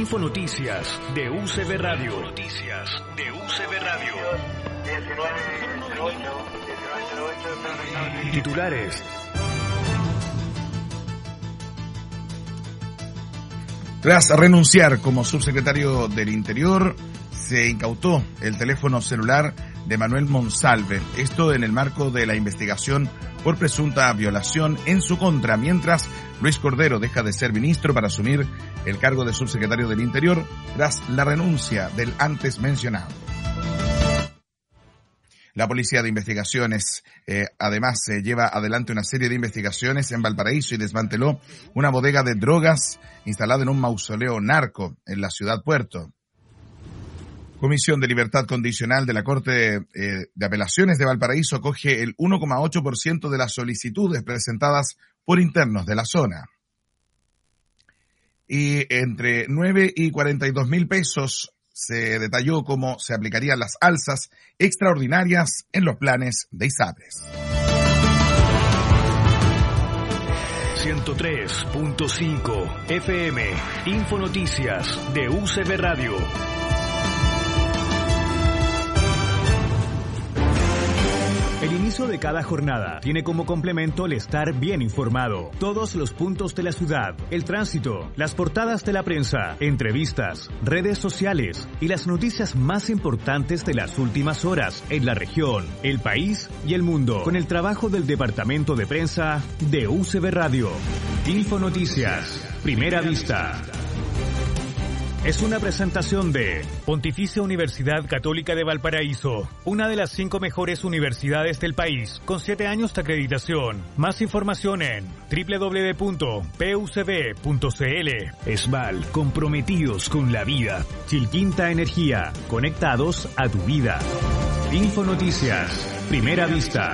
Infonoticias de UCB Radio. Noticias de UCB Radio. 1908. Titulares. Tras renunciar como subsecretario del Interior, se incautó el teléfono celular de Manuel Monsalve. Esto en el marco de la investigación por presunta violación en su contra, mientras Luis Cordero deja de ser ministro para asumir el cargo de subsecretario del Interior tras la renuncia del antes mencionado. La Policía de Investigaciones además lleva adelante una serie de investigaciones en Valparaíso y desmanteló una bodega de drogas instalada en un mausoleo narco en la ciudad Puerto. Comisión de Libertad Condicional de la Corte de Apelaciones de Valparaíso acoge el 1,8% de las solicitudes presentadas por internos de la zona. Y entre 9 y 42 mil pesos se detalló cómo se aplicarían las alzas extraordinarias en los planes de ISAPRES. 103.5 FM, Infonoticias de UCB Radio. El inicio de cada jornada tiene como complemento el estar bien informado. Todos los puntos de la ciudad, el tránsito, las portadas de la prensa, entrevistas, redes sociales y las noticias más importantes de las últimas horas en la región, el país y el mundo. Con el trabajo del Departamento de Prensa de UCB Radio. Infonoticias, Primera Vista. Es una presentación de Pontificia Universidad Católica de Valparaíso, una de las 5 mejores universidades del país, con 7 años de acreditación. Más información en www.pucb.cl. Esval, comprometidos con la vida. Chilquinta Energía, conectados a tu vida. Infonoticias, Primera Vista.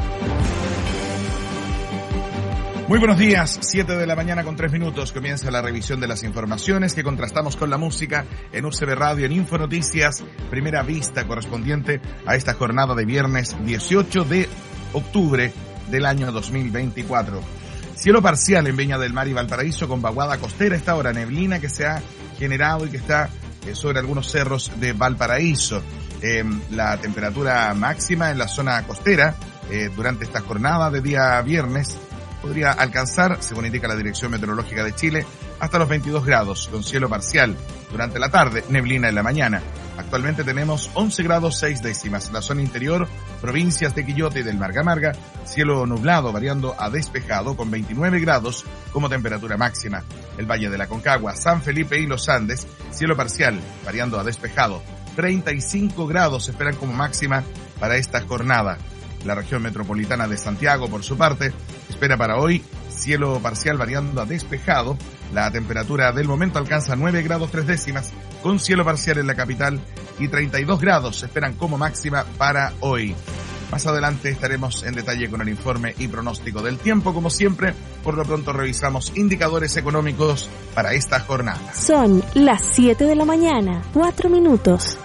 Muy buenos días, 7 de la mañana con 3 minutos, comienza la revisión de las informaciones que contrastamos con la música en UCB Radio, en Infonoticias, Primera Vista, correspondiente a esta jornada de viernes 18 de octubre del año 2024. Cielo parcial en Viña del Mar y Valparaíso con vaguada costera, esta hora neblina que se ha generado y que está sobre algunos cerros de Valparaíso. La temperatura máxima en la zona costera durante esta jornada de día viernes podría alcanzar, según indica la Dirección Meteorológica de Chile, hasta los 22 grados, con cielo parcial durante la tarde, neblina en la mañana. Actualmente tenemos 11 grados 6 décimas. La zona interior, provincias de Quillota y del Marga, cielo nublado variando a despejado con 29 grados como temperatura máxima. El Valle de la Concagua, San Felipe y los Andes, cielo parcial variando a despejado. 35 grados se esperan como máxima para esta jornada. La región metropolitana de Santiago, por su parte, espera para hoy cielo parcial variando a despejado. La temperatura del momento alcanza 9 grados 3 décimas con cielo parcial en la capital y 32 grados se esperan como máxima para hoy. Más adelante estaremos en detalle con el informe y pronóstico del tiempo, como siempre. Por lo pronto revisamos indicadores económicos para esta jornada. Son las 7 de la mañana, 4 minutos.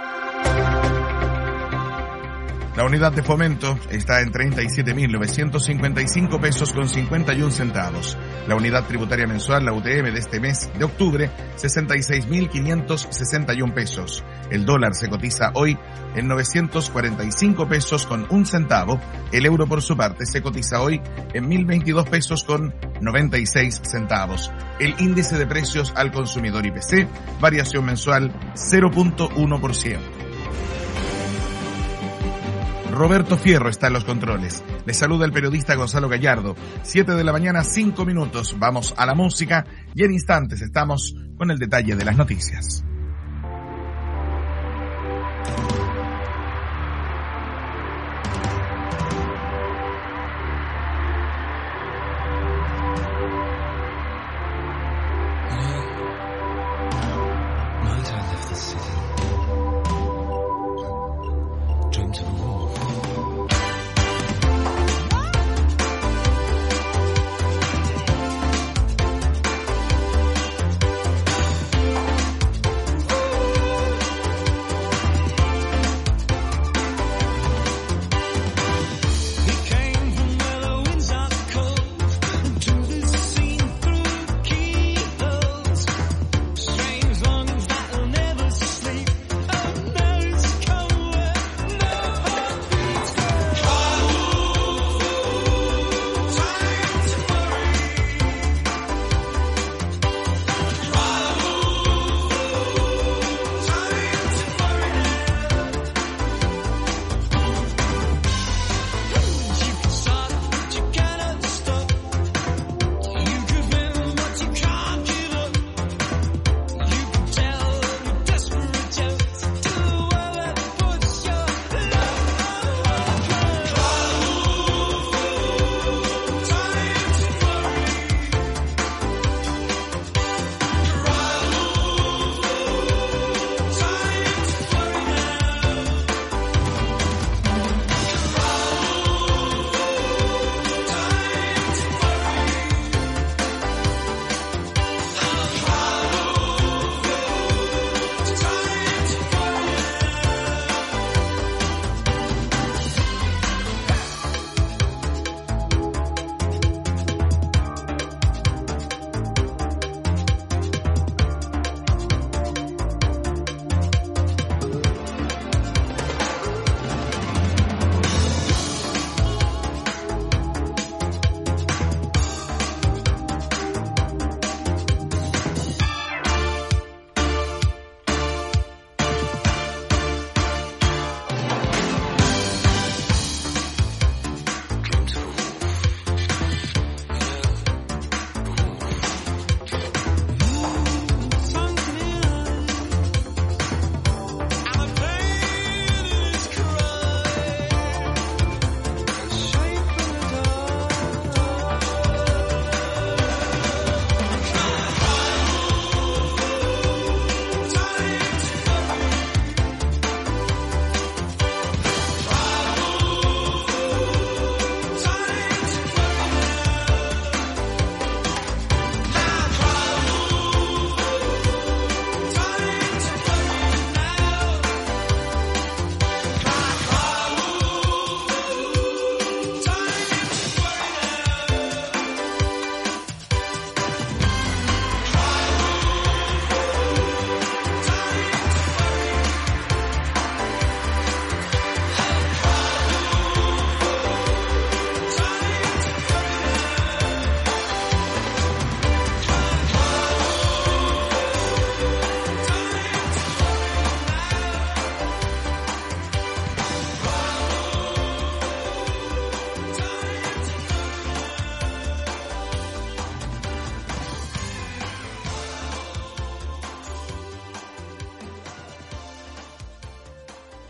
La unidad de fomento está en 37.955 pesos con 51 centavos. La unidad tributaria mensual, la UTM, de este mes de octubre, 66.561 pesos. El dólar se cotiza hoy en 945 pesos con 1 centavo. El euro, por su parte, se cotiza hoy en 1.022 pesos con 96 centavos. El índice de precios al consumidor IPC, variación mensual 0.1%. Roberto Fierro está en los controles. Les saluda el periodista Gonzalo Gallardo. 7 de la mañana, 5 minutos. Vamos a la música y en instantes estamos con el detalle de las noticias.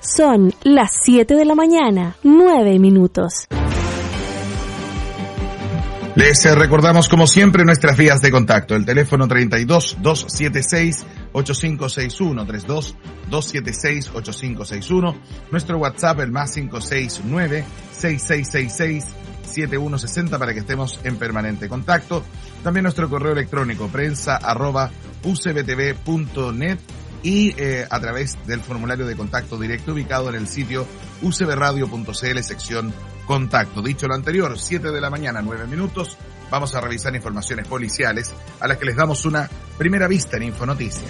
Son las 7 de la mañana, 9 minutos. Les recordamos como siempre nuestras vías de contacto. El teléfono 32-276-8561, 32-276-8561. Nuestro WhatsApp, el más 569-6666-7160 para que estemos en permanente contacto. También nuestro correo electrónico prensa@ucbtv.net y a través del formulario de contacto directo ubicado en el sitio ucbradio.cl sección contacto. Dicho lo anterior, 7 de la mañana, 9 minutos, vamos a revisar informaciones policiales a las que les damos una primera vista en Infonoticias.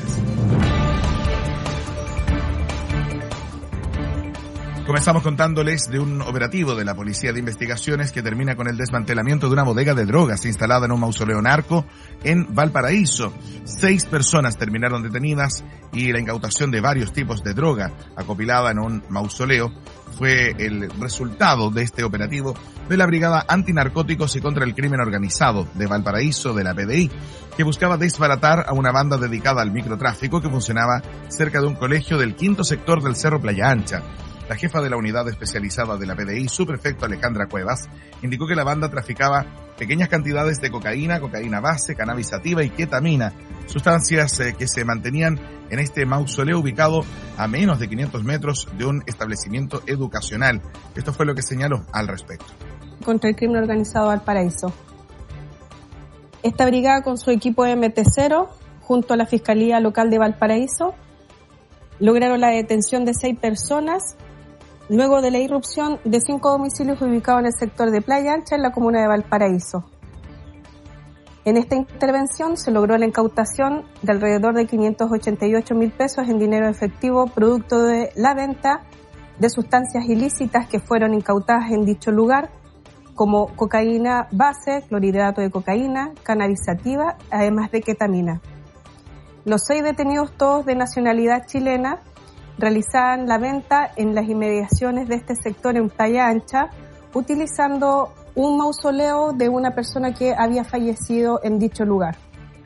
Comenzamos contándoles de un operativo de la Policía de Investigaciones que termina con el desmantelamiento de una bodega de drogas instalada en un mausoleo narco en Valparaíso. 6 personas terminaron detenidas y la incautación de varios tipos de droga acopilada en un mausoleo fue el resultado de este operativo de la Brigada Antinarcóticos y contra el Crimen Organizado de Valparaíso de la PDI, que buscaba desbaratar a una banda dedicada al microtráfico que funcionaba cerca de un colegio del 5º sector del Cerro Playa Ancha. La jefa de la unidad especializada de la PDI, subprefecto Alejandra Cuevas, indicó que la banda traficaba pequeñas cantidades de cocaína, cocaína base, cannabis sativa y ketamina, sustancias que se mantenían en este mausoleo ubicado a menos de 500 metros de un establecimiento educacional. Esto fue lo que señaló al respecto. Contra el crimen organizado Valparaíso. Esta brigada con su equipo MT0, junto a la Fiscalía Local de Valparaíso, lograron la detención de 6 personas luego de la irrupción de 5 domicilios ubicados en el sector de Playa Ancha en la comuna de Valparaíso. En esta intervención se logró la incautación de alrededor de 588.000 pesos en dinero efectivo producto de la venta de sustancias ilícitas que fueron incautadas en dicho lugar, como cocaína base, clorhidrato de cocaína, cannabis sativa, además de ketamina. Los 6 detenidos, todos de nacionalidad chilena, realizaban la venta en las inmediaciones de este sector en Playa Ancha, utilizando un mausoleo de una persona que había fallecido en dicho lugar.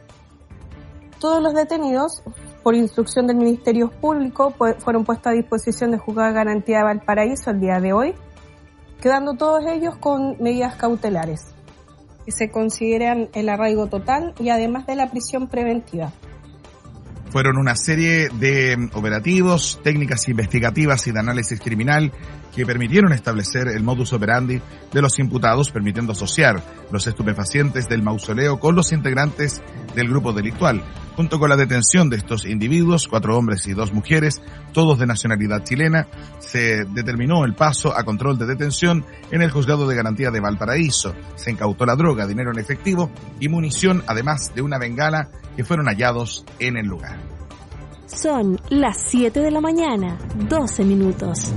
Todos los detenidos, por instrucción del Ministerio Público, fueron puestos a disposición de Juzgado de Garantía de Valparaíso el día de hoy, quedando todos ellos con medidas cautelares, que se consideran el arraigo total y además de la prisión preventiva. Fueron una serie de operativos, técnicas investigativas y de análisis criminal que permitieron establecer el modus operandi de los imputados, permitiendo asociar los estupefacientes del mausoleo con los integrantes del grupo delictual. Junto con la detención de estos individuos, 4 hombres y 2 mujeres, todos de nacionalidad chilena, se determinó el paso a control de detención en el Juzgado de Garantía de Valparaíso. Se incautó la droga, dinero en efectivo y munición, además de una bengala, que fueron hallados en el lugar. Son las 7 de la mañana, 12 minutos.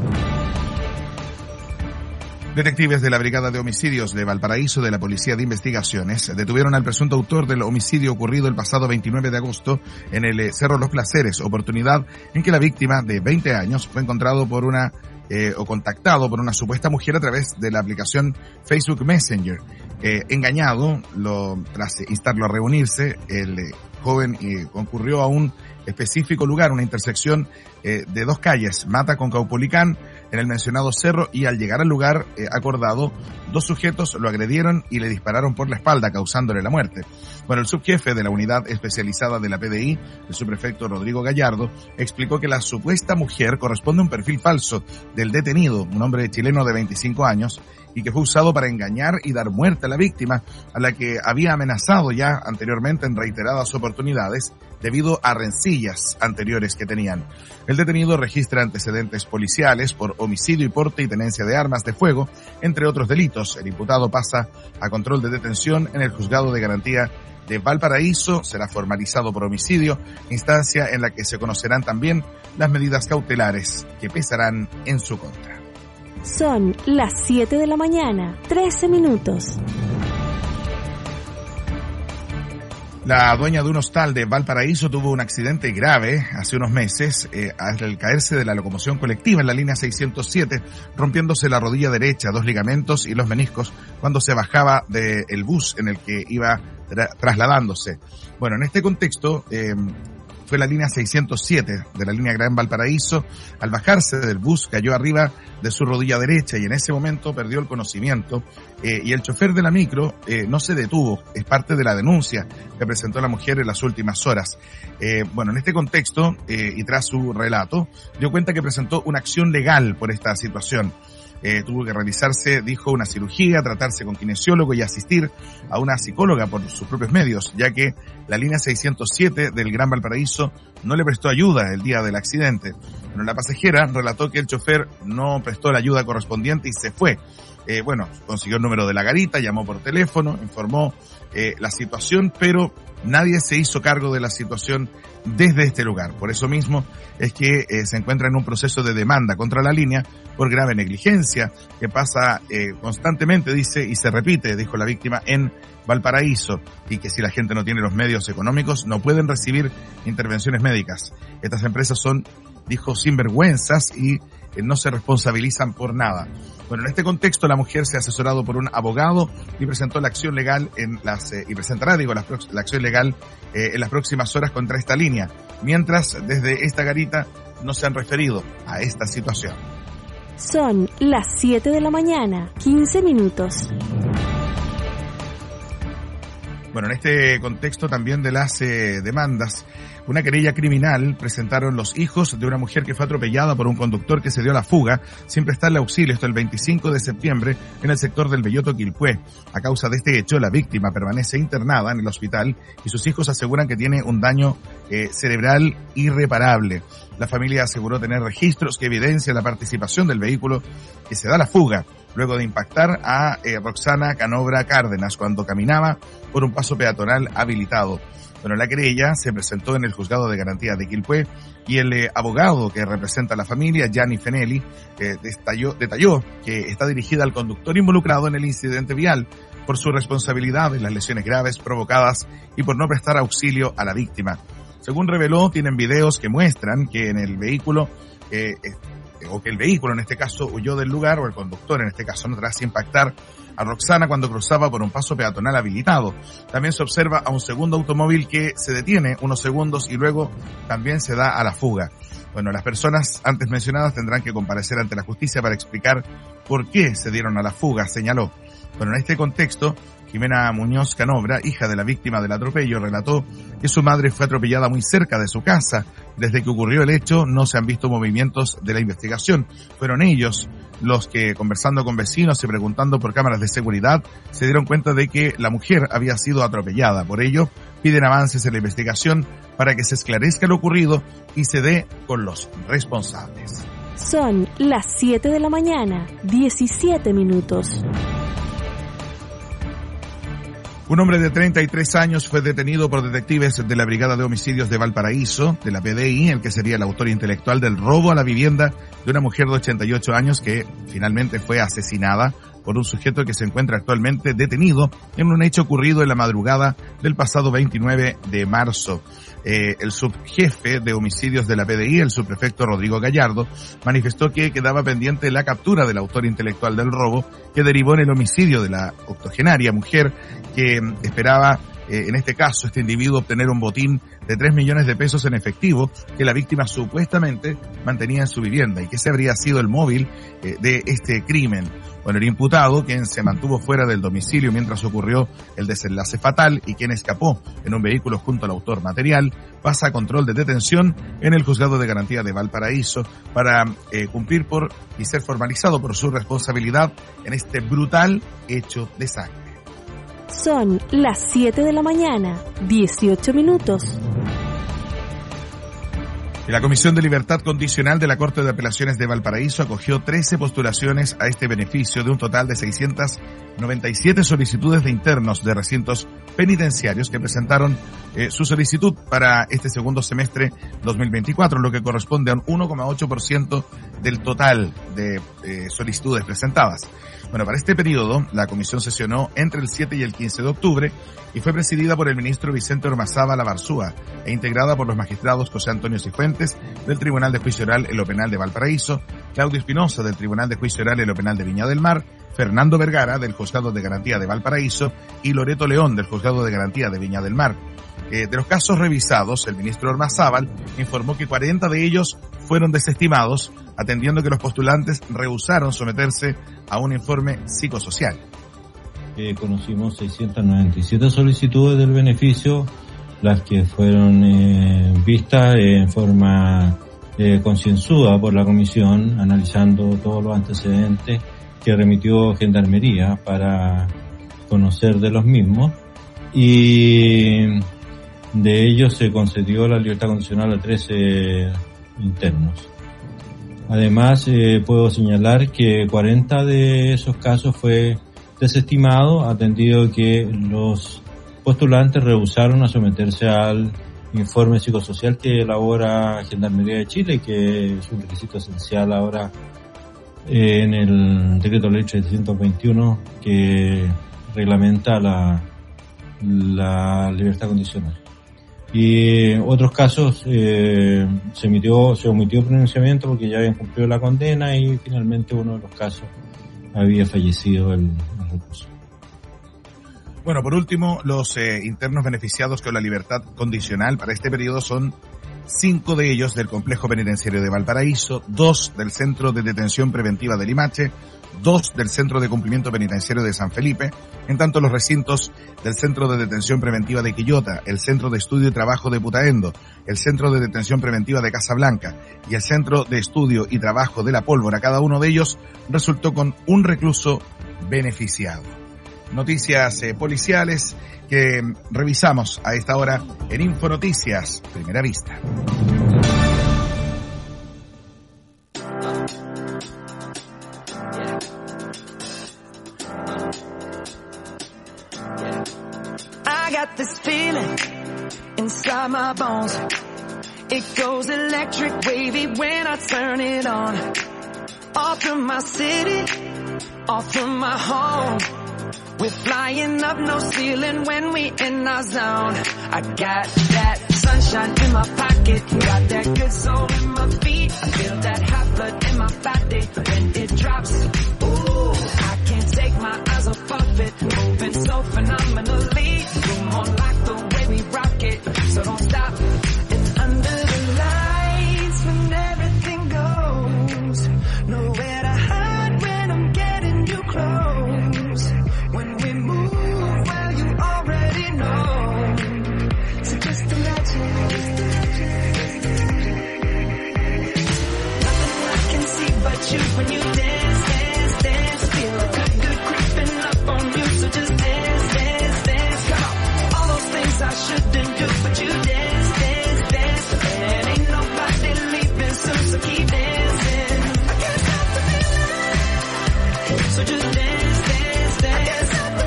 Detectives de la Brigada de Homicidios de Valparaíso de la Policía de Investigaciones detuvieron al presunto autor del homicidio ocurrido el pasado 29 de agosto en el Cerro Los Placeres, oportunidad en que la víctima de 20 años fue encontrado por contactado por una supuesta mujer a través de la aplicación Facebook Messenger. Engañado, tras instarlo a reunirse, el joven concurrió a un específico lugar, una intersección de 2 calles, Mata con Caupolicán, en el mencionado cerro, y al llegar al lugar acordado, 2 sujetos lo agredieron y le dispararon por la espalda, causándole la muerte. Bueno, el subjefe de la unidad especializada de la PDI, el subprefecto Rodrigo Gallardo, explicó que la supuesta mujer corresponde a un perfil falso del detenido, un hombre chileno de 25 años, y que fue usado para engañar y dar muerte a la víctima, a la que había amenazado ya anteriormente en reiteradas oportunidades debido a rencillas anteriores que tenían. El detenido registra antecedentes policiales por homicidio y porte y tenencia de armas de fuego, entre otros delitos. El imputado pasa a control de detención en el Juzgado de Garantía de Valparaíso, será formalizado por homicidio, instancia en la que se conocerán también las medidas cautelares que pesarán en su contra. Son las 7 de la mañana, 13 minutos. La dueña de un hostal de Valparaíso tuvo un accidente grave hace unos meses al caerse de la locomoción colectiva en la línea 607, rompiéndose la rodilla derecha, 2 ligamentos y los meniscos cuando se bajaba del bus en el que iba trasladándose. Bueno, en este contexto fue la línea 607 de la línea Gran Valparaíso. Al bajarse del bus cayó arriba de su rodilla derecha y en ese momento perdió el conocimiento, y el chofer de la micro no se detuvo. Es parte de la denuncia que presentó la mujer en las últimas horas. En este contexto y tras su relato, dio cuenta que presentó una acción legal por esta situación. Tuvo que realizarse, dijo, una cirugía, tratarse con kinesiólogo y asistir a una psicóloga por sus propios medios, ya que la línea 607 del Gran Valparaíso no le prestó ayuda el día del accidente. La pasajera relató que el chofer no prestó la ayuda correspondiente y se fue. Consiguió el número de la garita, llamó por teléfono, informó la situación, pero nadie se hizo cargo de la situación desde este lugar. Por eso mismo es que se encuentra en un proceso de demanda contra la línea por grave negligencia que pasa constantemente, dice, y se repite, dijo la víctima, en Valparaíso, y que si la gente no tiene los medios económicos no pueden recibir intervenciones médicas. Estas empresas son, dijo, sinvergüenzas y no se responsabilizan por nada. En este contexto la mujer se ha asesorado por un abogado y presentó la acción legal presentará la acción legal en las próximas horas contra esta línea, mientras desde esta garita no se han referido a esta situación. Son las 7 de la mañana, 15 minutos. En este contexto también de las demandas, una querella criminal presentaron los hijos de una mujer que fue atropellada por un conductor que se dio a la fuga sin prestarle auxilio, esto el 25 de septiembre en el sector del Belloto Quilpué. A causa de este hecho, la víctima permanece internada en el hospital y sus hijos aseguran que tiene un daño cerebral irreparable. La familia aseguró tener registros que evidencian la participación del vehículo que se da a la fuga luego de impactar a Roxana Canobra Cárdenas cuando caminaba por un paso peatonal habilitado. La querella se presentó en el Juzgado de Garantía de Quilpué y el abogado que representa a la familia, Gianni Fenelli, detalló que está dirigida al conductor involucrado en el incidente vial por su responsabilidad en las lesiones graves provocadas y por no prestar auxilio a la víctima. Según reveló, tienen videos que muestran que en el vehículo, que el vehículo en este caso huyó del lugar, o el conductor en este caso, tras impactar a Roxana cuando cruzaba por un paso peatonal habilitado. También se observa a un segundo automóvil que se detiene unos segundos y luego también se da a la fuga. Las personas antes mencionadas tendrán que comparecer ante la justicia para explicar por qué se dieron a la fuga, señaló. En este contexto, Jimena Muñoz Canobra, hija de la víctima del atropello, relató que su madre fue atropellada muy cerca de su casa. Desde que ocurrió el hecho no se han visto movimientos de la investigación. Fueron ellos los que, conversando con vecinos y preguntando por cámaras de seguridad, se dieron cuenta de que la mujer había sido atropellada. Por ello, piden avances en la investigación para que se esclarezca lo ocurrido y se dé con los responsables. Son las 7 de la mañana, 17 minutos. Un hombre de 33 años fue detenido por detectives de la Brigada de Homicidios de Valparaíso, de la PDI, el que sería el autor intelectual del robo a la vivienda de una mujer de 88 años que finalmente fue asesinada por un sujeto que se encuentra actualmente detenido en un hecho ocurrido en la madrugada del pasado 29 de marzo. El subjefe de homicidios de la PDI, el subprefecto Rodrigo Gallardo, manifestó que quedaba pendiente la captura del autor intelectual del robo, que derivó en el homicidio de la octogenaria mujer que esperaba, en este caso, este individuo obtener un botín de 3 millones de pesos en efectivo que la víctima supuestamente mantenía en su vivienda y que ese habría sido el móvil de este crimen. El imputado, quien se mantuvo fuera del domicilio mientras ocurrió el desenlace fatal y quien escapó en un vehículo junto al autor material, pasa a control de detención en el Juzgado de Garantía de Valparaíso para cumplir y ser formalizado por su responsabilidad en este brutal hecho de sangre. Son las 7 de la mañana, 18 minutos. La Comisión de Libertad Condicional de la Corte de Apelaciones de Valparaíso acogió 13 postulaciones a este beneficio de un total de 697 solicitudes de internos de recintos penitenciarios que presentaron su solicitud para este segundo semestre 2024, lo que corresponde a un 1,8% del total de solicitudes presentadas. Para este periodo, la comisión sesionó entre el 7 y el 15 de octubre y fue presidida por el ministro Vicente Ormazábal Barzúa e integrada por los magistrados José Antonio Cifuentes del Tribunal de Juicio Oral en lo Penal de Valparaíso, Claudio Espinosa del Tribunal de Juicio Oral en lo Penal de Viña del Mar, Fernando Vergara del Juzgado de Garantía de Valparaíso y Loreto León del Juzgado de Garantía de Viña del Mar. De los casos revisados, el ministro Ormazábal informó que 40 de ellos fueron desestimados, atendiendo que los postulantes rehusaron someterse a un informe psicosocial. Conocimos 697 solicitudes del beneficio, las que fueron vistas en forma concienzuda por la comisión, analizando todos los antecedentes que remitió Gendarmería para conocer de los mismos, y de ellos se concedió la libertad condicional a 13 internos. Además, puedo señalar que 40 de esos casos fue desestimado, atendido que los postulantes rehusaron a someterse al informe psicosocial que elabora Gendarmería de Chile, que es un requisito esencial ahora en el decreto ley 321 que reglamenta la libertad condicional. Y otros casos se omitió pronunciamiento porque ya habían cumplido la condena, y finalmente uno de los casos había fallecido el recurso. Bueno, por último, los internos beneficiados con la libertad condicional para este periodo son 5 de ellos del Complejo Penitenciario de Valparaíso, 2 del Centro de Detención Preventiva de Limache, 2 del Centro de Cumplimiento Penitenciario de San Felipe, en tanto los recintos del Centro de Detención Preventiva de Quillota, el Centro de Estudio y Trabajo de Putaendo, el Centro de Detención Preventiva de Casablanca y el Centro de Estudio y Trabajo de La Pólvora, cada uno de ellos resultó con un recluso beneficiado. Noticias policiales que revisamos a esta hora en Infonoticias, Primera Vista. I got this feeling inside my bones. It goes electric wavy when I turn it on. Off from my city, off from my home. We're flying up, no ceiling when we in our zone. I got that sunshine in my pocket, got that good soul in my feet. I feel that hot blood in my body when it drops. Ooh, I can't take my eyes off of it, moving so phenomenally. You're more like the way we rock it, so don't stop. And under the lights when everything goes, nowhere to hide when I'm getting you close. When we move, well, you already know. So just imagine. Nothing I can see but you when you dance, dance, dance. Feel a good, good creeping up on you. So just dance, dance, dance. Come on. All those things I shouldn't do, but you dance, dance, dance. And ain't nobody leaving soon, so keep dancing. I can't stop the feeling. So just dance, dance, dance.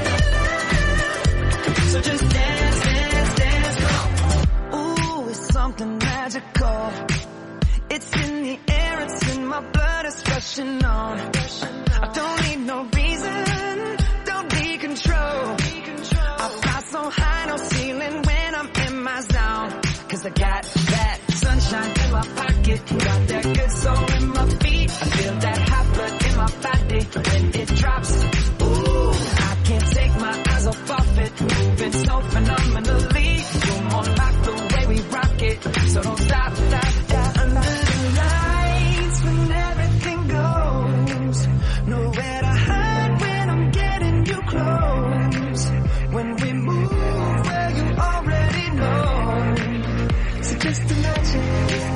So just dance, dance, dance. Ooh, it's something magical. It's in the air, it's in my blood, it's rushing on. I don't need no reason, don't need control. I fly so high, no ceiling when I'm in my zone. Cause I got that sunshine in my pocket, got that good soul in my feet. I feel that hot blood in my body when it drops. Ooh, I can't take my eyes off of it, moving so phenomenally. You're more like the way we rock it, so don't stop, stop, stop. Under the lights when everything goes, nowhere to hide when I'm getting you close. When we move, well, you already know. So just imagine.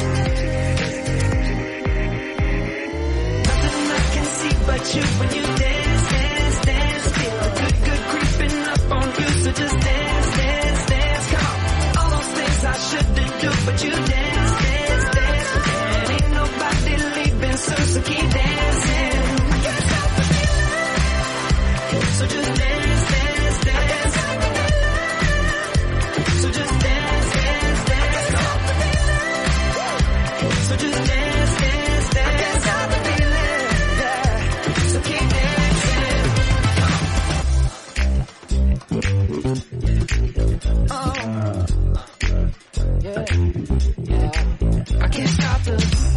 Nothing I can see but you when you dance, dance, dance. Feel a good, good creeping up on you. So just dance, dance, dance. Come on. All those things I shouldn't do, but you dance, dance, dance. And ain't nobody leaving soon, so keep dancing. I can't stop the feeling. So just dance, dance, dance. So just dance, dance, dance. So just dance, dance, dance. I can't stop the feeling. Yeah. So keep dancing. Oh. Yeah. Yeah. I can't stop the